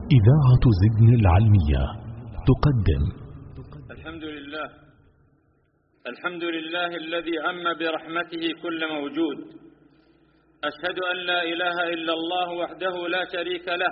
إذاعة زدن العلمية تقدم. الحمد لله الذي عم برحمته كل موجود. أشهد أن لا إله إلا الله وحده لا شريك له،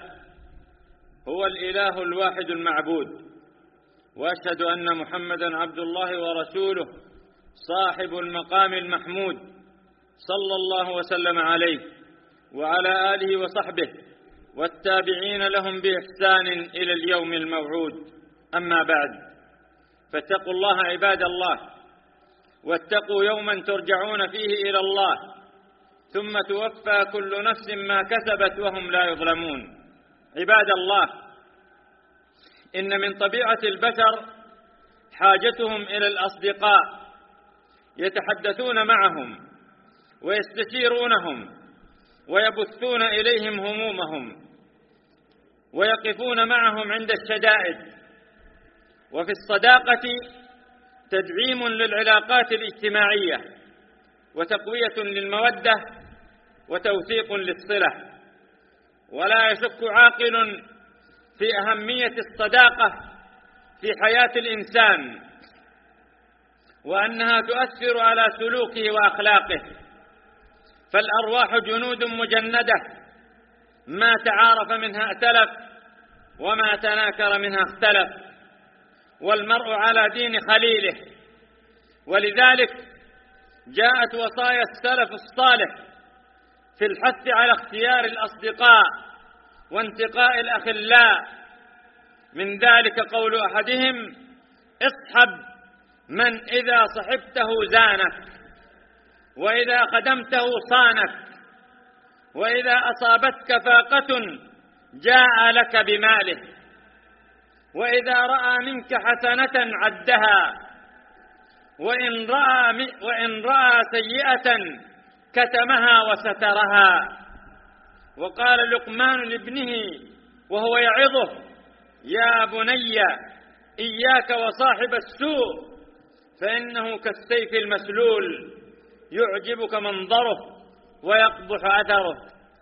هو الإله الواحد المعبود. وأشهد أن محمدا عبد الله ورسوله صاحب المقام المحمود، صلى الله وسلم عليه وعلى آله وصحبه والتابعين لهم بإحسان إلى اليوم الموعود. أما بعد، فاتقوا الله عباد الله، واتقوا يوما ترجعون فيه إلى الله، ثم توفى كل نفس ما كسبت وهم لا يظلمون. عباد الله، إن من طبيعة البشر حاجتهم إلى الأصدقاء، يتحدثون معهم ويستشيرونهم ويبثون إليهم همومهم ويقفون معهم عند الشدائد. وفي الصداقة تدعيم للعلاقات الاجتماعية، وتقوية للمودة، وتوثيق للصلة. ولا يشك عاقل في أهمية الصداقة في حياة الإنسان، وأنها تؤثر على سلوكه وأخلاقه. فالأرواح جنود مجندة، ما تعارف منها ائتلف، وما تناكر منها اختلف. والمرء على دين خليله، ولذلك جاءت وصايا السلف الصالح في الحث على اختيار الأصدقاء وانتقاء الأخلاء. من ذلك قول أحدهم: اصحب من إذا صحبته زانك، وإذا خدمته صانك، وإذا أصابتك فاقة جاء لك بماله، وإذا رأى منك حسنة عدها، وإن رأى سيئة كتمها وسترها. وقال لقمان لابنه وهو يعظه: يا بني إياك وصاحب السوء، فإنه كالسيف المسلول، يعجبك منظره ويقبح أثره.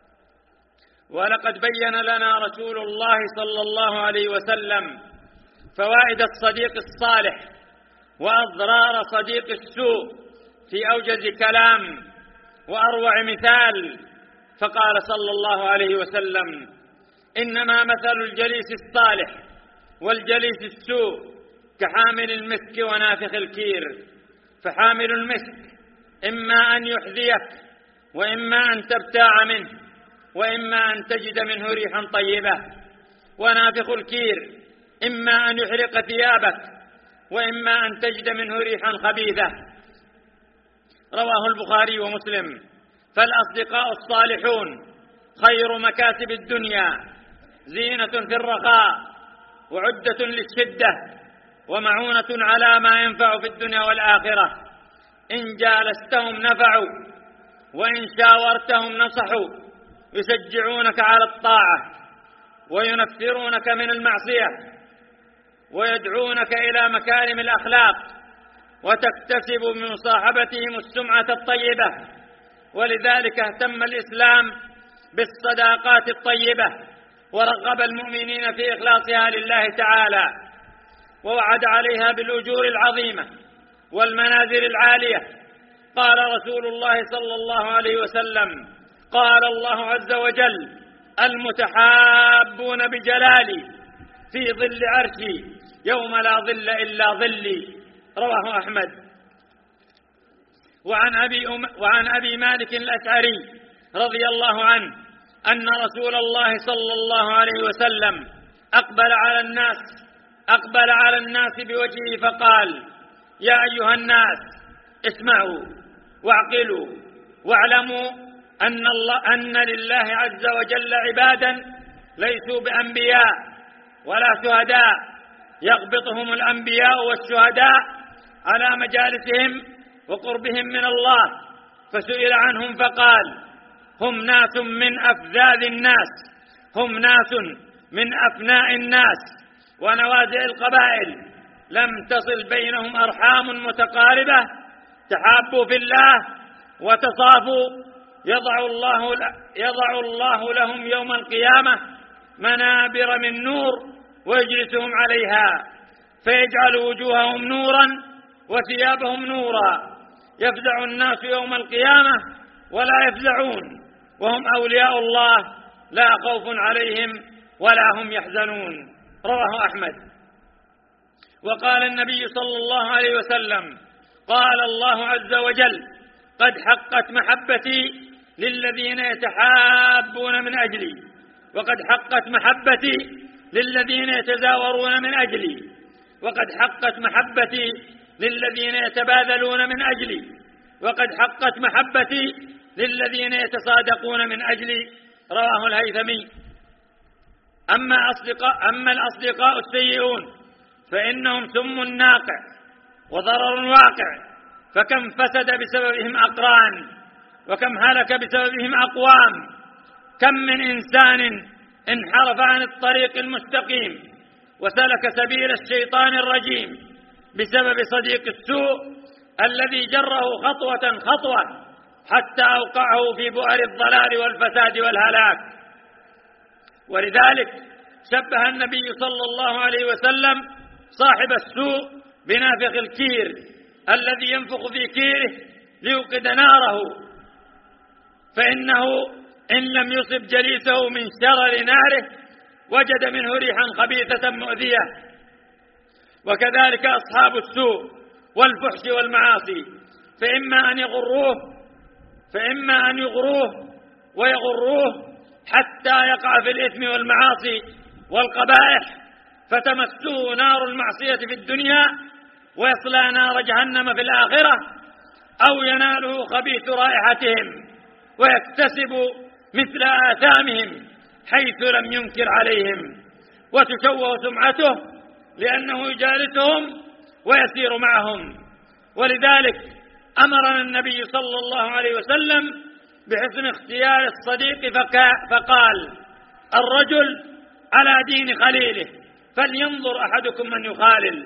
ولقد بين لنا رسول الله صلى الله عليه وسلم فوائد الصديق الصالح وأضرار صديق السوء في أوجز كلام وأروع مثال، فقال صلى الله عليه وسلم: إنما مثل الجليس الصالح والجليس السوء كحامل المسك ونافخ الكير. فحامل المسك إما أن يحذيك، وإما أن تبتاع منه، وإما أن تجد منه ريحا طيبة. ونافخ الكير إما أن يحرق ثيابك، وإما أن تجد منه ريحا خبيثة. رواه البخاري ومسلم. فالأصدقاء الصالحون خير مكاسب الدنيا، زينة في الرخاء، وعدة للشدة، ومعونة على ما ينفع في الدنيا والآخرة. إن جالستهم نفعوا، وإن شاورتهم نصحوا، يشجعونك على الطاعة، وينفرونك من المعصية، ويدعونك إلى مكارم الأخلاق، وتكتسب من مصاحبتهم السمعة الطيبة. ولذلك اهتم الإسلام بالصداقات الطيبة، ورغب المؤمنين في إخلاصها لله تعالى، ووعد عليها بالأجور العظيمة والمنازل العالية. قال رسول الله صلى الله عليه وسلم: قال الله عز وجل: المتحابون بجلالي في ظل عرشي يوم لا ظل إلا ظلي. رواه أحمد. وعن أبي مالك الأشعري رضي الله عنه أن رسول الله صلى الله عليه وسلم أقبل على الناس بوجهه فقال: يا أيها الناس، اسمعوا واعقلوا واعلموا أن لله عز وجل عبادا ليسوا بأنبياء ولا شهداء، يغبطهم الأنبياء والشهداء على مجالسهم وقربهم من الله. فسئل عنهم فقال: هم ناس من أفذاذ الناس، هم ناس من أفناء الناس ونوازع القبائل، لم تصل بينهم أرحام متقاربة، تحابوا في الله وتصافوا، يضع الله لهم يوم القيامة منابر من نور ويجلسهم عليها فيجعل وجوههم نورا وثيابهم نورا، يفزع الناس يوم القيامة ولا يفزعون، وهم أولياء الله لا خوف عليهم ولا هم يحزنون. رواه أحمد. وقال النبي صلى الله عليه وسلم: قال الله عز وجل: قد حقت محبتي للذين يتحابون من أجلي، وقد حقت محبتي للذين يتزاورون من أجلي، وقد حقت محبتي للذين يتباذلون من أجلي، وقد حقت محبتي للذين يتصادقون من أجلي. رواه الهيثمي. أما الأصدقاء السيئون فإنهم سم ناقع وضرر واقع، فكم فسد بسببهم أقران، وكم هلك بسببهم أقوام، كم من إنسان انحرف عن الطريق المستقيم وسلك سبيل الشيطان الرجيم بسبب صديق السوء الذي جره خطوة خطوة حتى أوقعه في بؤر الضلال والفساد والهلاك. ولذلك شبه النبي صلى الله عليه وسلم صاحب السوء بنافخ الكير الذي ينفخ في كيره ليوقد ناره، فإنه إن لم يصب جليسه من شرر ناره وجد منه ريحا خبيثة مؤذية. وكذلك أصحاب السوء والفحش والمعاصي، فإما أن يغروه ويغروه حتى يقع في الإثم والمعاصي والقبائح فتمسه نار المعصية في الدنيا ويصلى نار جهنم في الآخرة، أو يناله خبيث رائحتهم ويكتسب مثل آثامهم حيث لم ينكر عليهم، وتشوه سمعته لأنه يجالسهم ويسير معهم. ولذلك أمرنا النبي صلى الله عليه وسلم بحسن اختيار الصديق فقال: الرجل على دين خليله فلينظر أحدكم من يخالل.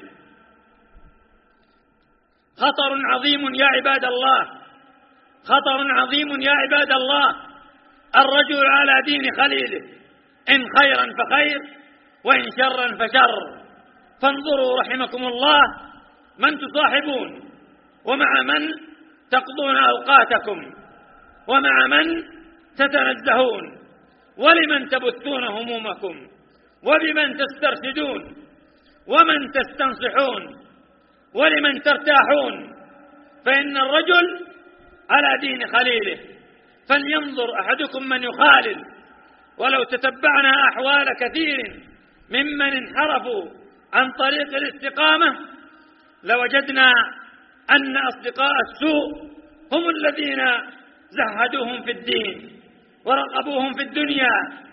خطر عظيم يا عباد الله، خطر عظيم يا عباد الله، الرجل على دين خليله، إن خيرا فخير وإن شرا فشر. فانظروا رحمكم الله من تصاحبون، ومع من تقضون أوقاتكم، ومع من تتنزهون، ولمن تبثون همومكم، وبمن تسترشدون، ومن تستنصحون، ولمن ترتاحون. فإن الرجل على دين خليله فلينظر أحدكم من يخالل. ولو تتبعنا أحوال كثير ممن انحرفوا عن طريق الاستقامة لوجدنا أن أصدقاء السوء هم الذين زهدوهم في الدين ورغبوهم في الدنيا،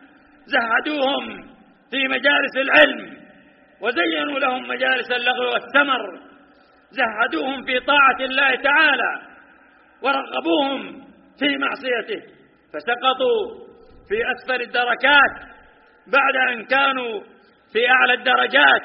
زهدوهم في مجالس العلم وزينوا لهم مجالس اللغو والثمر، زهدوهم في طاعة الله تعالى ورغبوهم في معصيته، فسقطوا في أسفل الدركات بعد أن كانوا في أعلى الدرجات.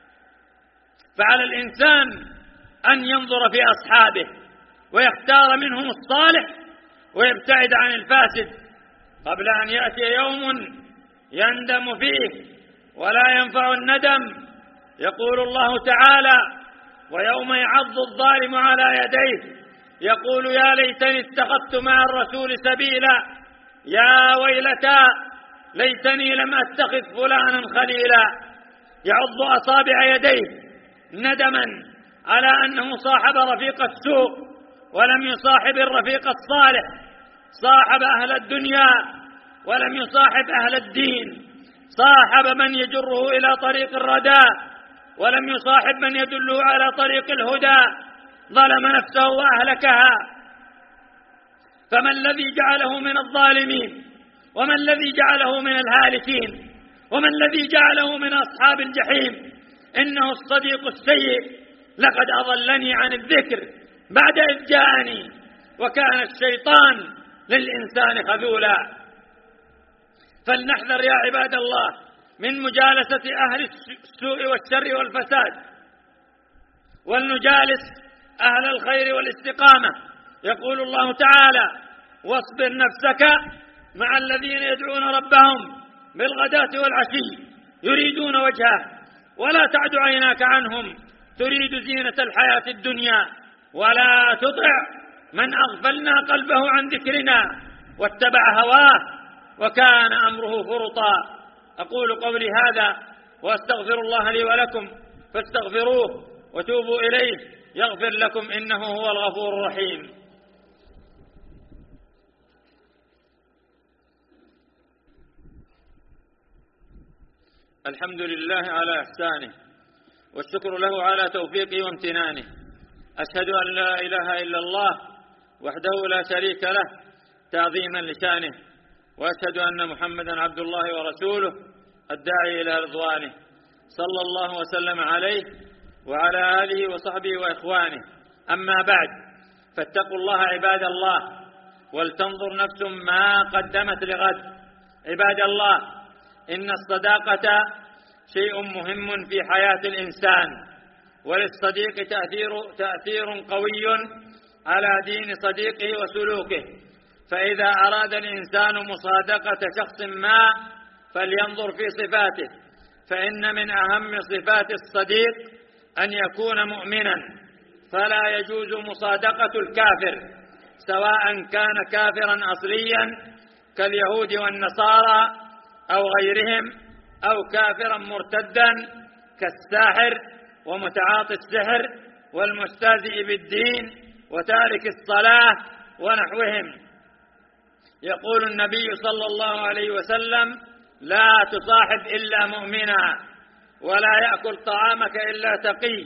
فعلى الإنسان أن ينظر في أصحابه ويختار منهم الصالح ويبتعد عن الفاسد قبل أن يأتي يوم يندم فيه ولا ينفع الندم. يقول الله تعالى: ويوم يعض الظالم على يديه يقول يا ليتني اتخذت مع الرسول سبيلا، يا ويلتى ليتني لم أتخذ فلانا خليلا. يعض أصابع يديه ندما على أنه صاحب رفيق السوء ولم يصاحب الرفيق الصالح، صاحب أهل الدنيا ولم يصاحب أهل الدين، صاحب من يجره إلى طريق الردى ولم يصاحب من يدله على طريق الهدى، ظلم نفسه وأهلكها. فما الذي جعله من الظالمين، وما الذي جعله من الهالكين، وما الذي جعله من أصحاب الجحيم؟ إنه الصديق السيء. لقد أضلني عن الذكر بعد إذ جاءني وكان الشيطان للإنسان خذولا. فلنحذر يا عباد الله من مجالسة أهل السوء والشر والفساد، ولنجالس أهل الخير والاستقامة. يقول الله تعالى: واصبر نفسك مع الذين يدعون ربهم بالغداة والعشي يريدون وجهه، ولا تعد عيناك عنهم تريد زينة الحياة الدنيا، ولا تطع من أغفلنا قلبه عن ذكرنا واتبع هواه وكان أمره فرطا. أقول قولي هذا وأستغفر الله لي ولكم فاستغفروه وتوبوا إليه يغفر لكم إنه هو الغفور الرحيم. الحمد لله على إحسانه والشكر له على توفيقه وامتنانه. أشهد أن لا إله إلا الله وحده لا شريك له تعظيما لشانه، وأشهد أن محمدا عبد الله ورسوله الداعي إلى رضوانه، صلى الله وسلم عليه وعلى آله وصحبه وإخوانه. أما بعد، فاتقوا الله عباد الله، ولتنظر نفس ما قدمت لغد. عباد الله، إن الصداقة شيء مهم في حياة الإنسان، وللصديق تأثير قوي على دين صديقه وسلوكه. فإذا أراد الإنسان مصادقة شخص ما فلينظر في صفاته، فإن من أهم صفات الصديق أن يكون مؤمنا، فلا يجوز مصادقة الكافر سواء كان كافرا أصليا كاليهود والنصارى أو غيرهم، أو كافرا مرتدا كالساحر ومتعاطي السحر والمستهزئ بالدين وتارك الصلاة ونحوهم. يقول النبي صلى الله عليه وسلم: لا تصاحب إلا مؤمنا، ولا يأكل طعامك إلا تقي.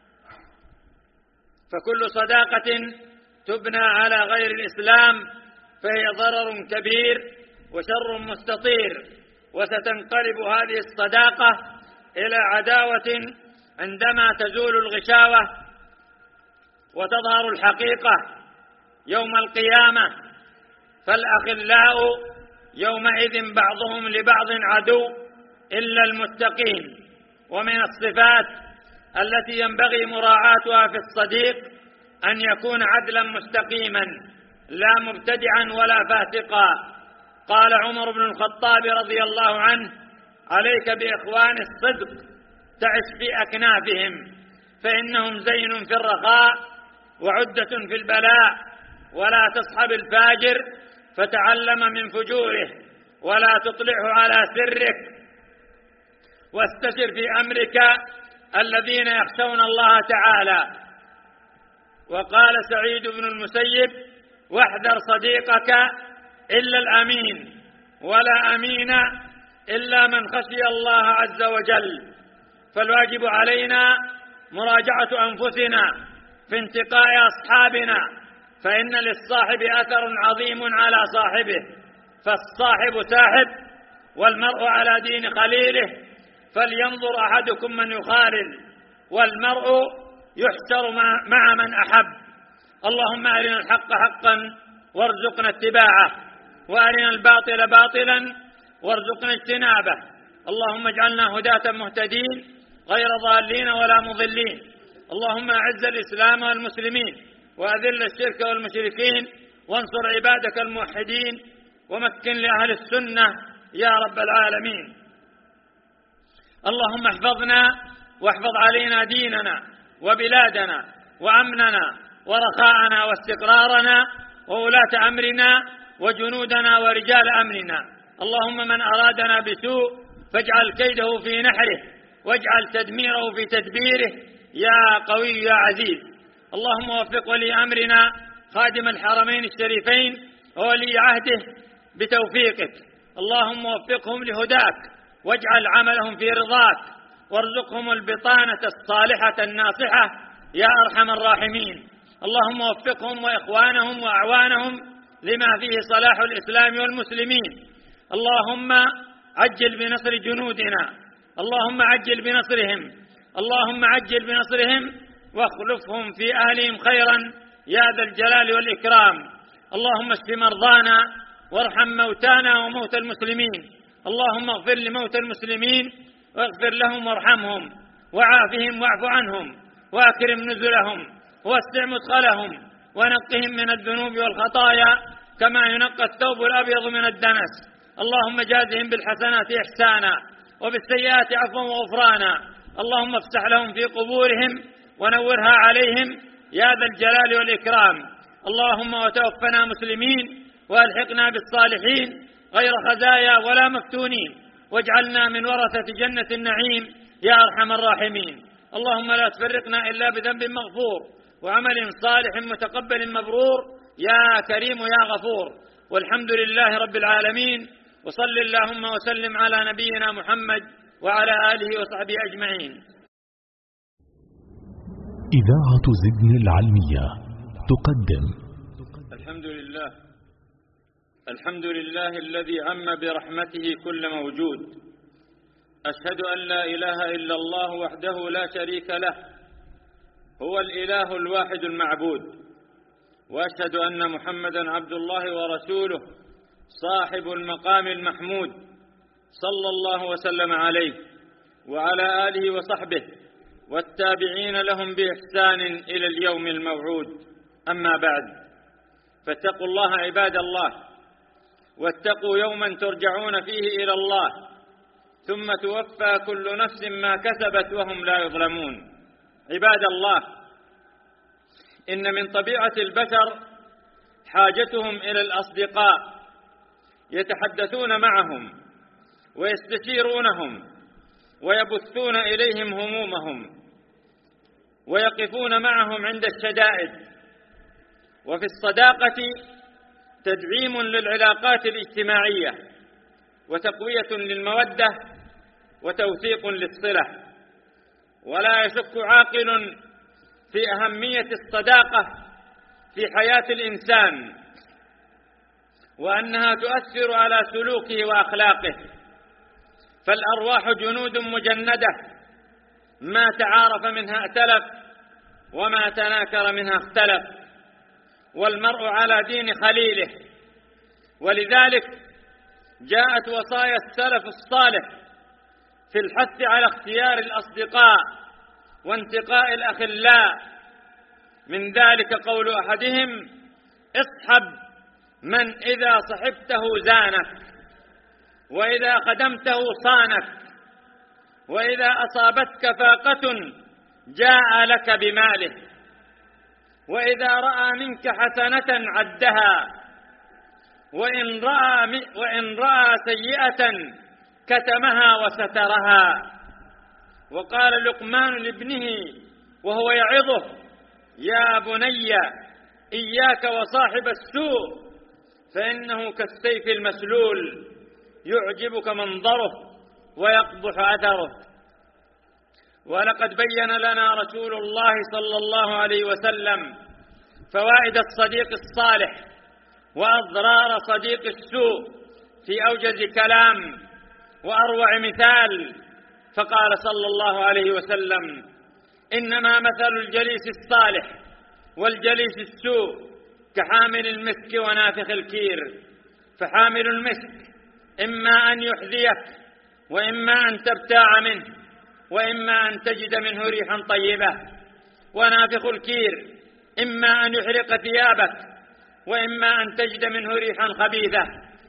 فكل صداقة تبنى على غير الإسلام فهي ضرر كبير وشر مستطير، وستنقلب هذه الصداقة إلى عداوة عندما تزول الغشاوة وتظهر الحقيقة يوم القيامة. فالأخلاء يومئذ بعضهم لبعض عدو إلا المتقين. ومن الصفات التي ينبغي مراعاتها في الصديق أن يكون عدلا مستقيما، لا مبتدعا ولا فاسقا. قال عمر بن الخطاب رضي الله عنه: عليك بإخوان الصدق تعش في أكنافهم، فإنهم زين في الرخاء وعدة في البلاء. ولا تصحب الفاجر فتعلم من فجوره، ولا تطلعه على سرك، واستشر في أمرك الذين يخشون الله تعالى. وقال سعيد بن المسيب: واحذر صديقك إلا الأمين، ولا أمين إلا من خشي الله عز وجل. فالواجب علينا مراجعة أنفسنا في انتقاء أصحابنا، فإن للصاحب أثر عظيم على صاحبه. فالصاحب ساحب، والمرء على دين خليله، فلينظر أحدكم من يخالل، والمرء يحشر مع من أحب. اللهم أرنا الحق حقا وارزقنا اتباعه، وأرنا الباطل باطلا وارزقنا اجتنابه. اللهم اجعلنا هداة مهتدين غير ضالين ولا مضلين. اللهم أعز الإسلام والمسلمين، وأذل الشرك والمشركين، وانصر عبادك الموحدين، ومكن لأهل السنة يا رب العالمين. اللهم احفظنا واحفظ علينا ديننا وبلادنا وأمننا ورخاءنا واستقرارنا وولاة أمرنا وجنودنا ورجال أمننا. اللهم من أرادنا بسوء فاجعل كيده في نحره، واجعل تدميره في تدبيره يا قوي يا عزيز. اللهم وفق ولي أمرنا خادم الحرمين الشريفين وولي عهده بتوفيقك. اللهم وفقهم لهداك، واجعل عملهم في رضاك، وارزقهم البطانة الصالحة الناصحة يا أرحم الراحمين. اللهم وفقهم وإخوانهم وأعوانهم لما فيه صلاح الإسلام والمسلمين. اللهم عجل بنصر جنودنا، اللهم عجل بنصرهم، اللهم عجل بنصرهم واخلفهم في أهلهم خيرا يا ذا الجلال والإكرام. اللهم اشف مرضانا وارحم موتانا وموتى المسلمين. اللهم اغفر لموتى المسلمين واغفر لهم وارحمهم وعافهم واعف عنهم واكرم نزلهم ووسع مدخلهم ونقهم من الذنوب والخطايا كما ينقى الثوب الأبيض من الدنس. اللهم جازهم بالحسنات إحسانا وبالسيئات عفوا وغفرانا. اللهم افسح لهم في قبورهم ونورها عليهم يا ذا الجلال والإكرام. اللهم وتوفنا مسلمين وألحقنا بالصالحين غير خزايا ولا مفتونين، واجعلنا من ورثة جنة النعيم يا أرحم الراحمين. اللهم لا تفرقنا إلا بذنب مغفور وعمل صالح متقبل مبرور يا كريم يا غفور. والحمد لله رب العالمين، وصل اللهم وسلم على نبينا محمد وعلى آله وصحبه أجمعين. إذاعة زدن العلمية تقدم الحمد لله الذي عم برحمته كل موجود. أشهد أن لا إله إلا الله وحده لا شريك له، هو الإله الواحد المعبود. وأشهد أن محمدا عبد الله ورسوله صاحب المقام المحمود، صلى الله وسلم عليه وعلى آله وصحبه والتابعين لهم بإحسان إلى اليوم الموعود. أما بعد، فاتقوا الله عباد الله، واتقوا يوما ترجعون فيه إلى الله ثم توفى كل نفس ما كسبت وهم لا يظلمون. عباد الله، إن من طبيعة البشر حاجتهم إلى الأصدقاء، يتحدثون معهم ويستشيرونهم ويبثون إليهم همومهم ويقفون معهم عند الشدائد. وفي الصداقة تدعيم للعلاقات الاجتماعية وتقوية للمودة وتوثيق للصلة. ولا يشك عاقل في أهمية الصداقة في حياة الإنسان، وأنها تؤثر على سلوكه وأخلاقه. فالأرواح جنود مجندة، ما تعارف منها ائتلف وما تناكر منها اختلف، والمرء على دين خليله. ولذلك جاءت وصايا السلف الصالح في الحث على اختيار الأصدقاء وانتقاء الأخلاء. من ذلك قول أحدهم: اصحب من إذا صحبته زانك، وإذا خدمته صانك، وإذا أصابتك فاقة جاء لك بماله، وإذا رأى منك حسنة عدها، وإن رأى سيئة كتمها وسترها. وقال لقمان لابنه وهو يعظه: يا بني إياك وصاحب السوء، فإنه كالسيف المسلول، يعجبك منظره ويقبح أثره. ولقد بين لنا رسول الله صلى الله عليه وسلم فوائد الصديق الصالح وأضرار صديق السوء في أوجز كلام وأروع مثال، فقال صلى الله عليه وسلم: إنما مثل الجليس الصالح والجليس السوء كحامل المسك ونافخ الكير. فحامل المسك إما أن يحذيك، وإما أن تبتاع منه، وإما أن تجد منه ريحا طيبة. ونافخ الكير إما أن يحرق ثيابك، وإما أن تجد منه ريحا خبيثة.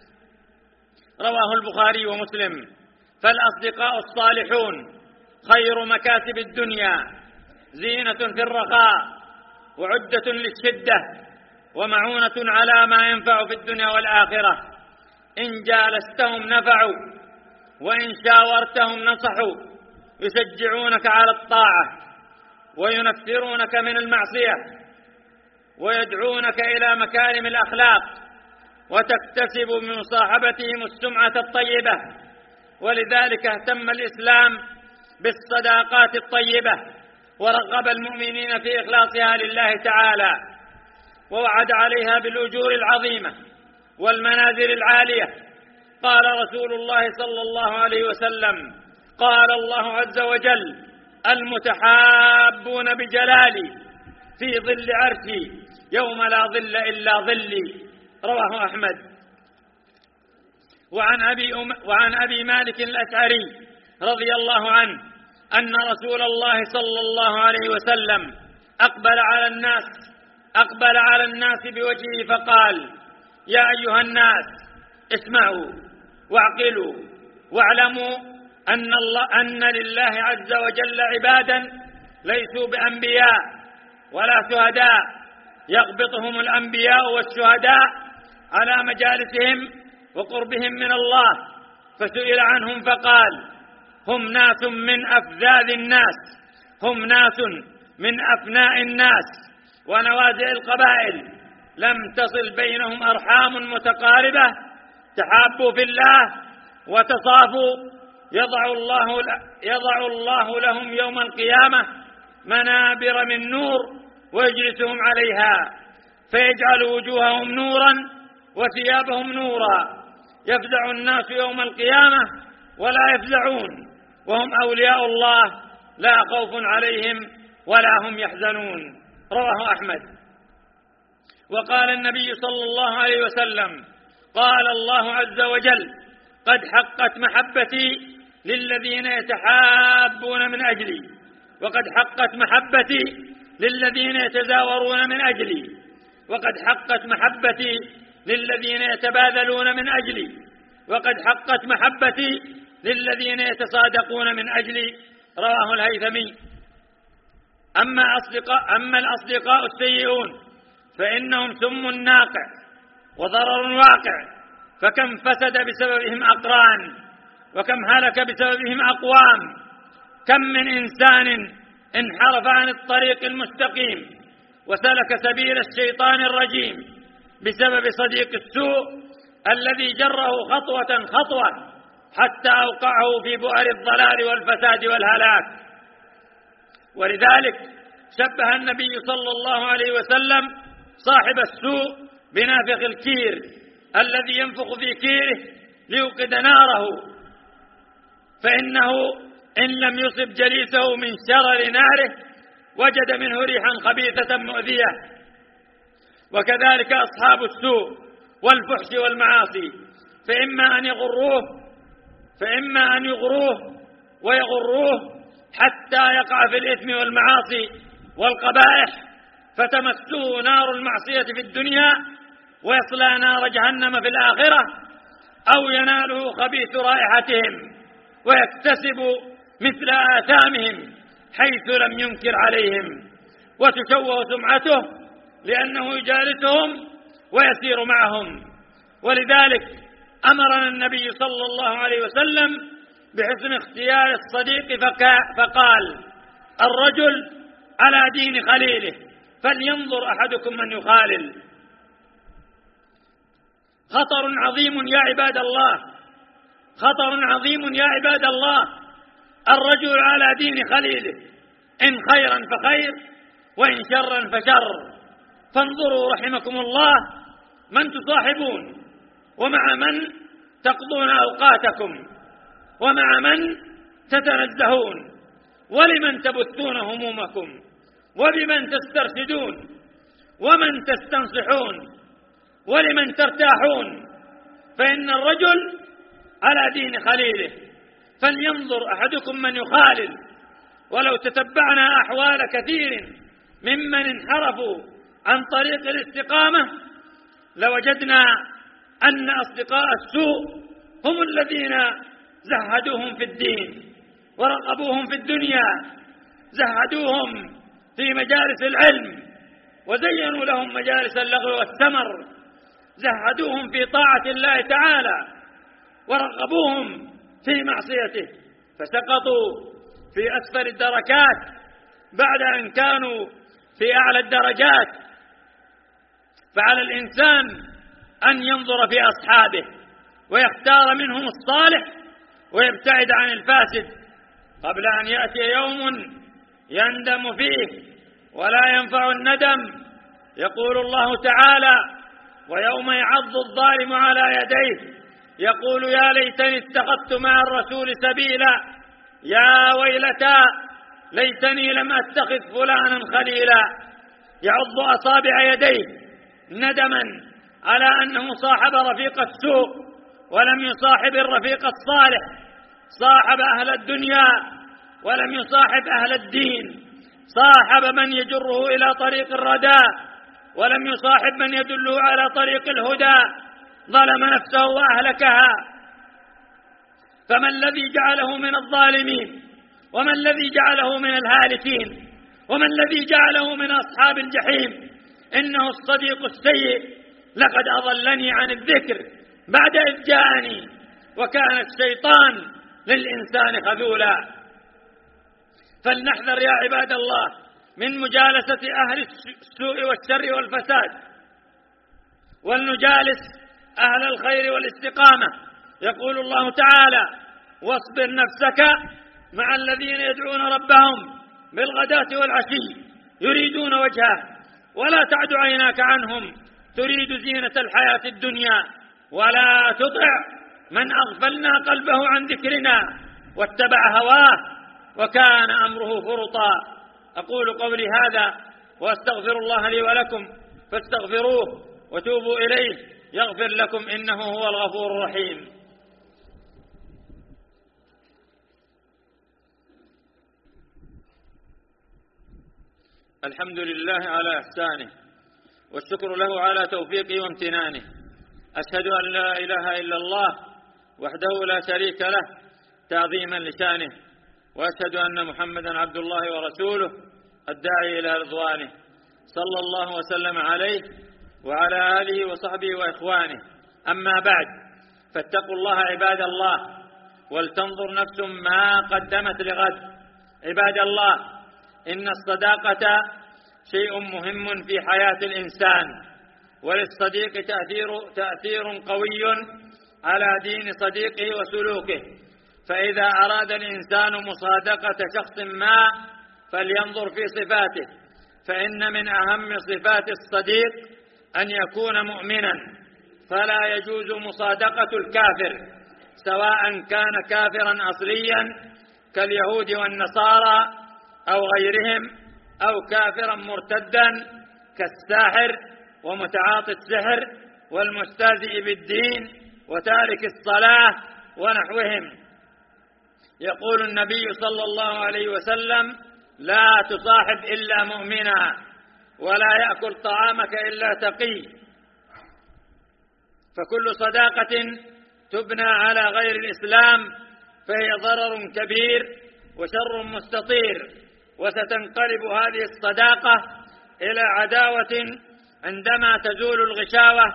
رواه البخاري ومسلم. فالأصدقاء الصالحون خير مكاسب الدنيا، زينة في الرخاء وعدة للشدة، ومعونة على ما ينفع في الدنيا والآخرة. إن جالستهم نفعوا، وإن شاورتهم نصحوا، يشجعونك على الطاعة وينفرونك من المعصية ويدعونك إلى مكارم الأخلاق، وتكتسب من مصاحبتهم السمعة الطيبة. ولذلك اهتم الإسلام بالصداقات الطيبة، ورغب المؤمنين في إخلاصها لله تعالى، ووعد عليها بالأجور العظيمة والمنازل العالية. قال رسول الله صلى الله عليه وسلم: قال الله عز وجل: المتحابون بجلالي في ظل عرشي يوم لا ظل إلا ظلي. رواه أحمد. وعن أبي مالك الأشعري رضي الله عنه أن رسول الله صلى الله عليه وسلم أقبل على الناس بوجهه فقال: يا أيها الناس اسمعوا، واعقلوا واعلموا أن لله عز وجل عبادا ليسوا بأنبياء ولا شهداء، يغبطهم الأنبياء والشهداء على مجالسهم وقربهم من الله، فسئل عنهم فقال: هم ناس من أفذاذ الناس، هم ناس من أفناء الناس ونوازع القبائل، لم تصل بينهم أرحام متقاربة، تحابوا في الله وتصافوا، يضع الله لهم يوم القيامة منابر من نور ويجلسهم عليها، فيجعل وجوههم نورا وثيابهم نورا، يفزع الناس يوم القيامة ولا يفزعون، وهم أولياء الله لا خوف عليهم ولا هم يحزنون. رواه أحمد. وقال النبي صلى الله عليه وسلم: قال الله عز وجل: قد حقت محبتي للذين يتحابون من أجلي، وقد حقت محبتي للذين يتزاورون من أجلي، وقد حقت محبتي للذين يتباذلون من أجلي، وقد حقت محبتي للذين يتصادقون من أجلي. رواه الهيثمي. أما الأصدقاء السيئون فإنهم سم ناقع وضرر واقع، فكم فسد بسببهم أقران، وكم هلك بسببهم أقوام، كم من إنسان انحرف عن الطريق المستقيم وسلك سبيل الشيطان الرجيم بسبب صديق السوء الذي جره خطوة خطوة حتى أوقعه في بؤر الضلال والفساد والهلاك. ولذلك شبه النبي صلى الله عليه وسلم صاحب السوء بنافخ الكير الذي ينفخ في كيره ليوقد ناره، فإنه إن لم يصب جليسه من شرر ناره وجد منه ريحا خبيثة مؤذية. وكذلك أصحاب السوء والفحش والمعاصي، فإما أن يغروه ويغروه حتى يقع في الإثم والمعاصي والقبائح فتمسه نار المعصية في الدنيا ويصلى نار جهنم في الآخرة، أو يناله خبيث رائحتهم ويكتسب مثل آثامهم حيث لم ينكر عليهم، وتشوه سمعته لأنه يجالسهم ويسير معهم. ولذلك أمرنا النبي صلى الله عليه وسلم بحسن اختيار الصديق فقال: الرجل على دين خليله فلينظر أحدكم من يخالل. خطر عظيم يا عباد الله، خطر عظيم يا عباد الله، الرجل على دين خليله، إن خيرا فخير وإن شرا فشر. فانظروا رحمكم الله من تصاحبون، ومع من تقضون أوقاتكم، ومع من تتنزهون، ولمن تبثون همومكم، وبمن تسترشدون، ومن تستنصحون، ولمن ترتاحون. فإن الرجل على دين خليله فلينظر أحدكم من يخالل. ولو تتبعنا أحوال كثير ممن انحرفوا عن طريق الاستقامة لوجدنا أن أصدقاء السوء هم الذين زهدوهم في الدين ورغبوهم في الدنيا، زهدوهم في مجالس العلم وزينوا لهم مجالس اللغو والثمر، زهدوهم في طاعة الله تعالى ورغبوهم في معصيته، فسقطوا في أسفل الدركات بعد أن كانوا في أعلى الدرجات. فعلى الإنسان أن ينظر في أصحابه ويختار منهم الصالح ويبتعد عن الفاسد قبل أن يأتي يوم يندم فيه ولا ينفع الندم. يقول الله تعالى: ويوم يعض الظالم على يديه يقول يا ليتني اتخذت مع الرسول سبيلا، يا ويلتى ليتني لم أتخذ فلانا خليلا. يعض أصابع يديه ندما على أنه صاحب رفيق السوء ولم يصاحب الرفيق الصالح، صاحب أهل الدنيا ولم يصاحب أهل الدين، صاحب من يجره إلى طريق الردى ولم يصاحب من يدله على طريق الهدى، ظلم نفسه وأهلكها فما الذي جعله من الظالمين؟ وما الذي جعله من الهالكين؟ وما الذي جعله من أصحاب الجحيم؟ إنه الصديق السيء، لقد أضلني عن الذكر بعد إذ جاءني وكان الشيطان للإنسان خذولا. فلنحذر يا عباد الله من مجالسة أهل السوء والشر والفساد، ولنجالس أهل الخير والاستقامة. يقول الله تعالى: واصبر نفسك مع الذين يدعون ربهم بالغداة والعشي يريدون وجهه ولا تعد عيناك عنهم تريد زينة الحياة الدنيا ولا تطع من أغفلنا قلبه عن ذكرنا واتبع هواه وكان أمره فرطا. أقول قولي هذا وأستغفر الله لي ولكم فاستغفروه وتوبوا إليه يغفر لكم إنه هو الغفور الرحيم. الحمد لله على إحسانه والشكر له على توفيقه وامتنانه. أشهد أن لا إله إلا الله وحده لا شريك له تعظيما لشانه، وأشهد أن محمدا عبد الله ورسوله الداعي إلى رضوانه، صلى الله وسلم عليه وعلى آله وصحبه وإخوانه. أما بعد، فاتقوا الله عباد الله ولتنظر نفس ما قدمت لغد. عباد الله، إن الصداقة شيء مهم في حياة الإنسان، وللصديق تأثير قوي على دين صديقه وسلوكه. فإذا أراد الإنسان مصادقة شخص ما فلينظر في صفاته، فإن من أهم صفات الصديق أن يكون مؤمنا، فلا يجوز مصادقة الكافر سواء كان كافرا أصليا كاليهود والنصارى أو غيرهم، أو كافرا مرتدا كالساحر ومتعاطي السحر والمستهزئ بالدين وتارك الصلاة ونحوهم. يقول النبي صلى الله عليه وسلم: لا تصاحب إلا مؤمنا، ولا يأكل طعامك إلا تقي. فكل صداقة تبنى على غير الإسلام فهي ضرر كبير وشر مستطير، وستنقلب هذه الصداقة إلى عداوة عندما تزول الغشاوة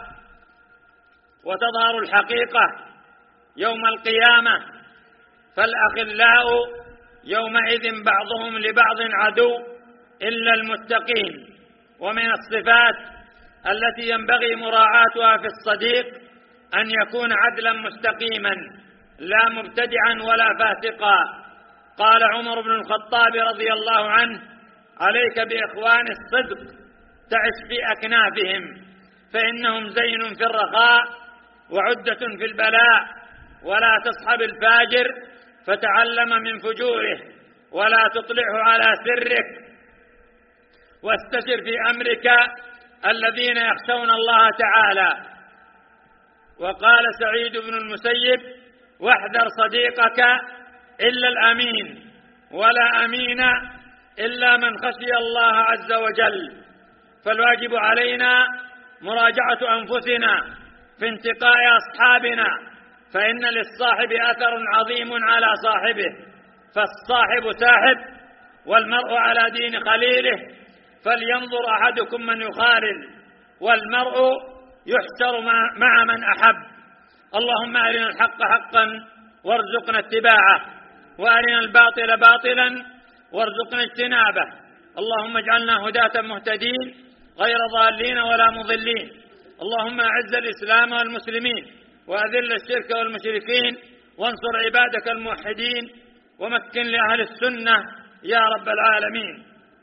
وتظهر الحقيقة يوم القيامة. فالأخلاء يومئذ بعضهم لبعض عدو إلا المتقين. ومن الصفات التي ينبغي مراعاتها في الصديق أن يكون عدلا مستقيما لا مبتدعا ولا فاسقا. قال عمر بن الخطاب رضي الله عنه: عليك بإخوان الصدق تعش في أكنافهم، فإنهم زين في الرخاء وعدة في البلاء. ولا تصحب الفاجر فتعلم من فجوره، ولا تطلعه على سرك، واستشر في أمرك الذين يخشون الله تعالى. وقال سعيد بن المسيب: واحذر صديقك إلا الأمين، ولا أمين إلا من خشي الله عز وجل. فالواجب علينا مراجعة أنفسنا في انتقاء أصحابنا، فإن للصاحب أثر عظيم على صاحبه. فالصاحب ساحب، والمرء على دين خليله، فلينظر أحدكم من يخالل، والمرء يحشر مع من أحب. اللهم أرنا الحق حقا وارزقنا اتباعه، وأرنا الباطل باطلا وارزقنا اجتنابه. اللهم اجعلنا هداة مهتدين غير ضالين ولا مضلين. اللهم أعز الإسلام والمسلمين، وأذل الشرك والمشركين، وانصر عبادك الموحدين، ومكن لأهل السنة يا رب العالمين.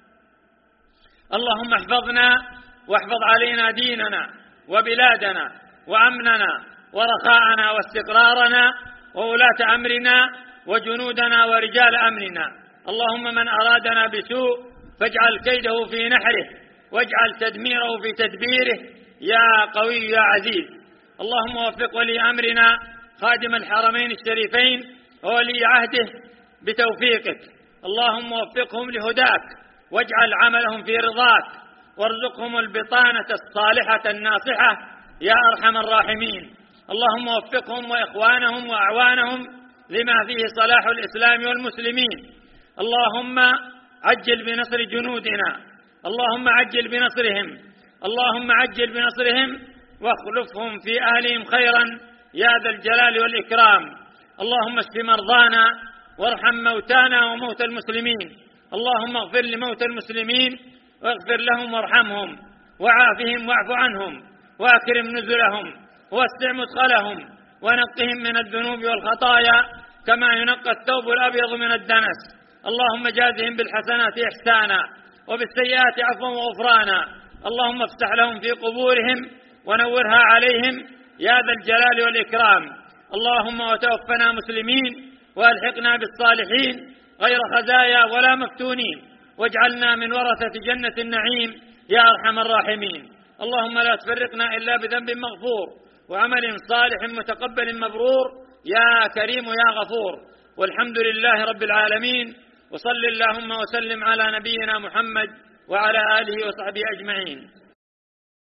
اللهم احفظنا واحفظ علينا ديننا وبلادنا وأمننا ورخاءنا واستقرارنا وولاة أمرنا وجنودنا ورجال أمننا. اللهم من أرادنا بسوء فاجعل كيده في نحره، واجعل تدميره في تدبيره يا قوي يا عزيز. اللهم وفق ولي أمرنا خادم الحرمين الشريفين وولي عهده بتوفيقك. اللهم وفقهم لهداك، واجعل عملهم في رضاك، وارزقهم البطانة الصالحة الناصحة يا أرحم الراحمين. اللهم وفقهم وإخوانهم وأعوانهم لما فيه صلاح الإسلام والمسلمين. اللهم عجل بنصر جنودنا، اللهم عجل بنصرهم، اللهم عجل بنصرهم واخلفهم في أهلهم خيرا يا ذا الجلال والإكرام. اللهم اشف مرضانا وارحم موتانا وموتى المسلمين، اللهم اغفر لموتى المسلمين واغفر لهم وارحمهم وعافهم واعف عنهم واكرم نزلهم ووسع مدخلهم ونقهم من الذنوب والخطايا كما ينقى الثوب الأبيض من الدنس. اللهم جازهم بالحسنات إحسانا وبالسيئات عفوا وغفرانا. اللهم افتح لهم في قبورهم ونورها عليهم يا ذا الجلال والإكرام. اللهم وتوفنا مسلمين وألحقنا بالصالحين غير خزايا ولا مفتونين، واجعلنا من ورثة جنة النعيم يا أرحم الراحمين. اللهم لا تفرقنا إلا بذنب مغفور وعمل صالح متقبل مبرور يا كريم يا غفور. والحمد لله رب العالمين، وصل اللهم وسلم على نبينا محمد وعلى آله وصحبه أجمعين.